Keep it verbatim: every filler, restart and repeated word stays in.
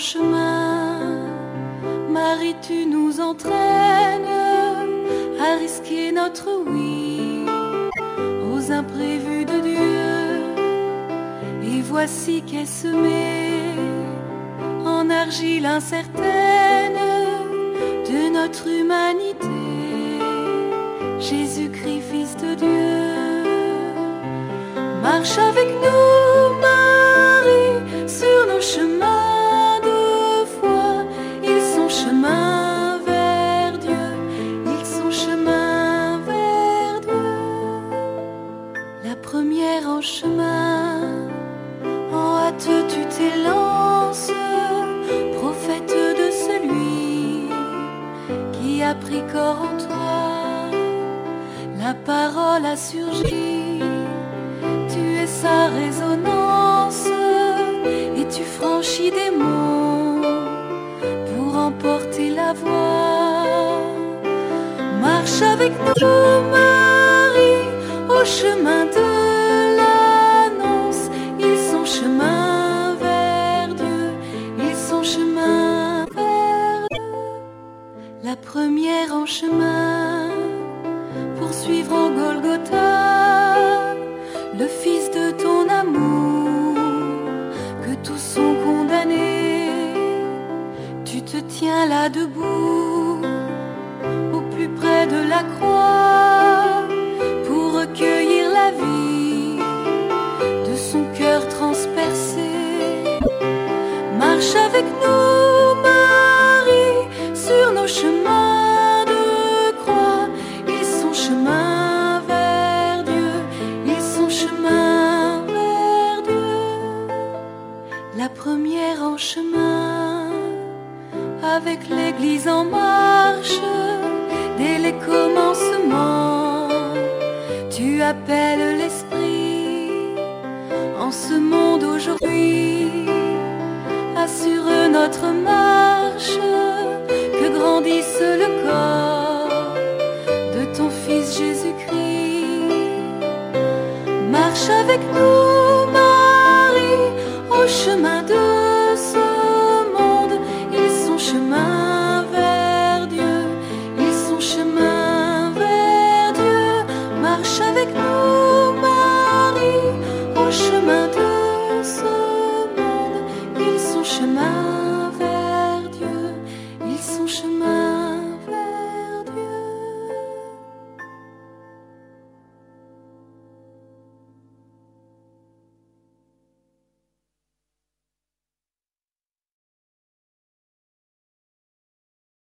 chemin. Marie, tu nous entraînes à risquer notre oui aux imprévus de Dieu. Et voici qu'est semée en argile incertaine de notre humanité, Jésus-Christ, Fils de Dieu. Marche avec nous, Marie, sur nos chemins de foi. Ils sont chemin vers Dieu, ils sont chemin vers Dieu. La première en chemin, en hâte tu t'élances, prophète de celui qui a pris corps en toi. La parole a surgi, tu es sa résonance, et tu franchis des monts pour emporter la voix. Marche avec nous, Marie, au chemin de l'annonce. Ils sont chemin vers Dieu, ils sont chemin vers Dieu. La première en chemin, pour suivre en Golgotha le Fils de ton amour, que tous sont condamnés. Tu te tiens là debout, au plus près de la croix, pour recueillir la vie de son cœur transpercé. Marche avec nous, Marie, sur nos chemins de croix. Ils sont chemin vers Dieu, ils sont chemin vers Dieu. La première en chemin, avec l'Église en marche, dès les commencements, tu appelles l'Esprit en ce monde aujourd'hui. Assure notre marche, que grandisse le corps de ton Fils Jésus-Christ. Marche avec nous, Marie, au chemin de ce monde. Ils sont chemin vers Dieu, ils sont chemin vers Dieu. Marche avec nous, Marie, au chemin de ce monde. Ils sont chemin vers Dieu, ils sont chemin